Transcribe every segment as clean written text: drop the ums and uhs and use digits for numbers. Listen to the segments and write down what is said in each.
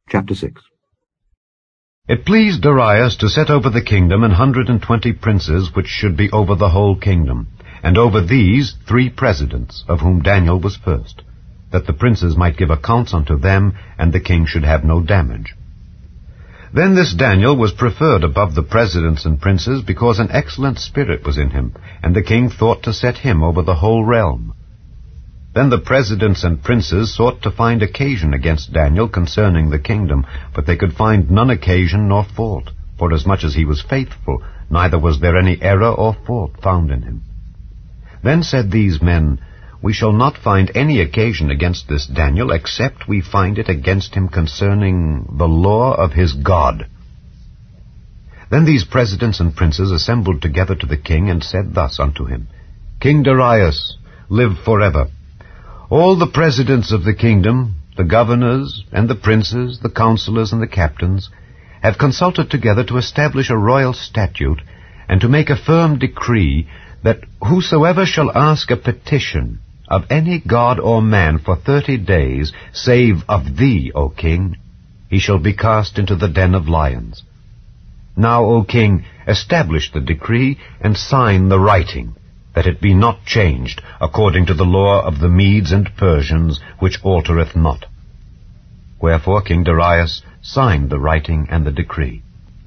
Chapter 6. It pleased Darius to set over the kingdom 120 princes, which should be over the whole kingdom, and over these 3 presidents, of whom Daniel was first, that the princes might give accounts unto them, and the king should have no damage. Then this Daniel was preferred above the presidents and princes, because an excellent spirit was in him, and the king thought to set him over the whole realm. Then the presidents and princes sought to find occasion against Daniel concerning the kingdom, but they could find none occasion nor fault, forasmuch as he was faithful, neither was there any error or fault found in him. Then said these men, We shall not find any occasion against this Daniel, except we find it against him concerning the law of his God. Then these presidents and princes assembled together to the king, and said thus unto him, King Darius, live forever. All the presidents of the kingdom, the governors, and the princes, the counselors, and the captains, have consulted together to establish a royal statute, and to make a firm decree, that whosoever shall ask a petition of any god or man for 30 days, save of thee, O king, he shall be cast into the den of lions. Now, O king, establish the decree, and sign the writing, that it be not changed, according to the law of the Medes and Persians, which altereth not. Wherefore King Darius signed the writing and the decree.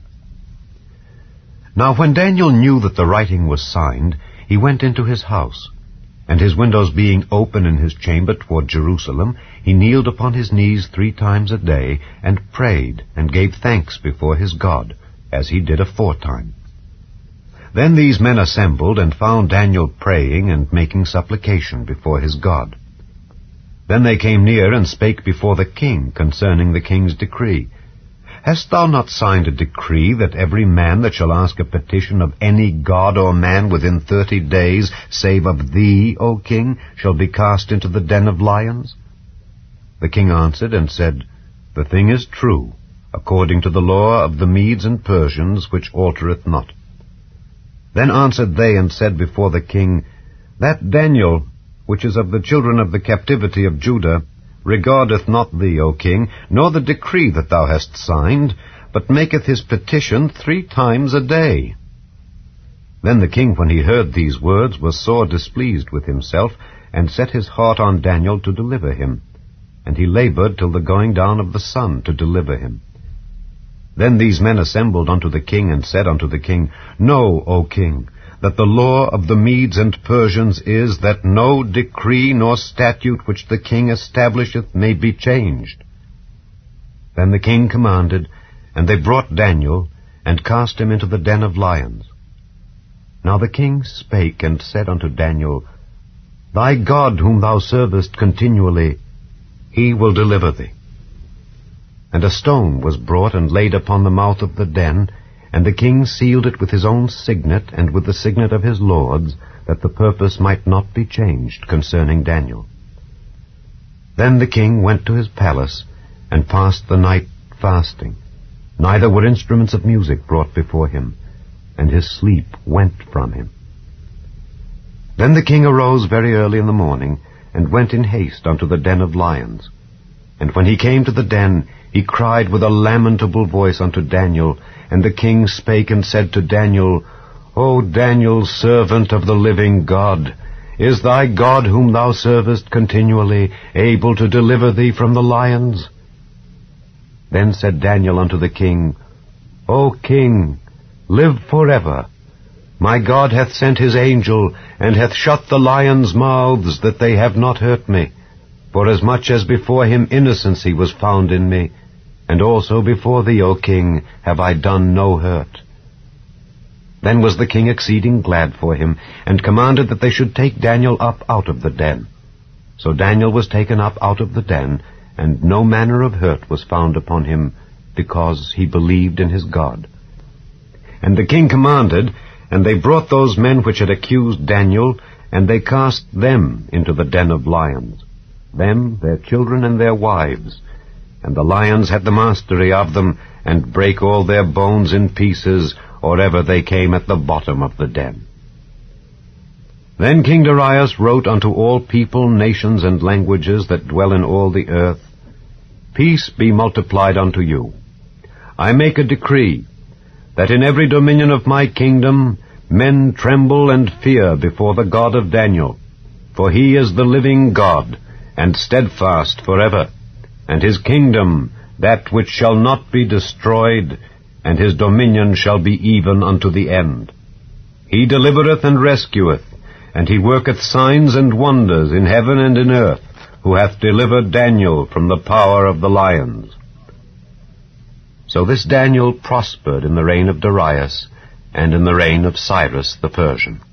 Now when Daniel knew that the writing was signed, he went into his house, and his windows being open in his chamber toward Jerusalem, he kneeled upon his knees 3 times a day, and prayed, and gave thanks before his God, as he did aforetime. Then these men assembled, and found Daniel praying and making supplication before his God. Then they came near, and spake before the king concerning the king's decree. Hast thou not signed a decree, that every man that shall ask a petition of any god or man within 30 days, save of thee, O king, shall be cast into the den of lions? The king answered and said, The thing is true, according to the law of the Medes and Persians, which altereth not. Then answered they and said before the king, That Daniel, which is of the children of the captivity of Judah, regardeth not thee, O king, nor the decree that thou hast signed, but maketh his petition 3 times a day. Then the king, when he heard these words, was sore displeased with himself, and set his heart on Daniel to deliver him. And he labored till the going down of the sun to deliver him. Then these men assembled unto the king, and said unto the king, Know, O king, that the law of the Medes and Persians is, that no decree nor statute which the king establisheth may be changed. Then the king commanded, and they brought Daniel, and cast him into the den of lions. Now the king spake and said unto Daniel, Thy God whom thou servest continually, he will deliver thee. And a stone was brought and laid upon the mouth of the den, and the king sealed it with his own signet and with the signet of his lords, that the purpose might not be changed concerning Daniel. Then the king went to his palace, and passed the night fasting. Neither were instruments of music brought before him, and his sleep went from him. Then the king arose very early in the morning, and went in haste unto the den of lions. And when he came to the den, he cried with a lamentable voice unto Daniel, and the king spake and said to Daniel, O Daniel, servant of the living God, is thy God whom thou servest continually able to deliver thee from the lions? Then said Daniel unto the king, O king, live forever. My God hath sent his angel, and hath shut the lions' mouths, that they have not hurt me, forasmuch as before him innocency was found in me, and also before thee, O king, have I done no hurt. Then was the king exceeding glad for him, and commanded that they should take Daniel up out of the den. So Daniel was taken up out of the den, and no manner of hurt was found upon him, because he believed in his God. And the king commanded, and they brought those men which had accused Daniel, and they cast them into the den of lions, them, their children, and their wives. And the lions had the mastery of them, and brake all their bones in pieces, or ever they came at the bottom of the den. Then King Darius wrote unto all people, nations, and languages that dwell in all the earth, Peace be multiplied unto you. I make a decree, that in every dominion of my kingdom men tremble and fear before the God of Daniel, for he is the living God, and steadfast forever, and his kingdom that which shall not be destroyed, and his dominion shall be even unto the end. He delivereth and rescueth, and he worketh signs and wonders in heaven and in earth, who hath delivered Daniel from the power of the lions. So this Daniel prospered in the reign of Darius, and in the reign of Cyrus the Persian.